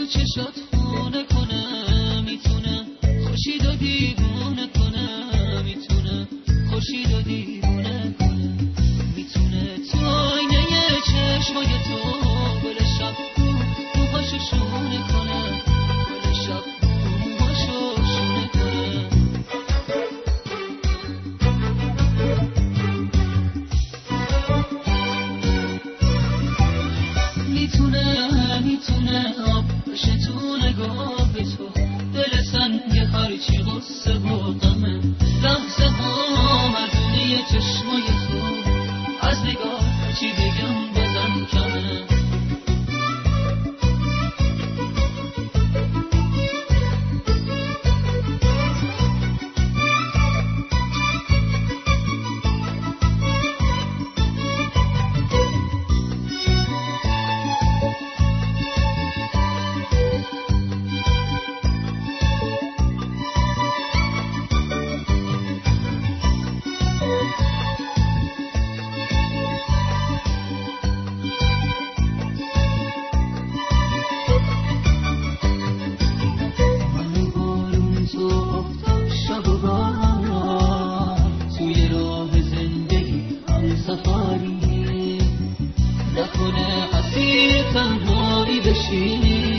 چشات خونه کنه، میتونه خورشید و دیوونه کنه، میتونه خورشید و دیوونه کنه، میتونه تو آینه چشمای تو گل شب موهاشو شونه کنه، گل شب موهاشو شونه کنه. میتونه آب بشه تو نگاه تو، دل سنگ هرچی غصه و غمه، لحظه ها مردونه چشمای تو، از نگاه هرچی بگم بازم کمه. نکنه اسیر تنهایی بشی،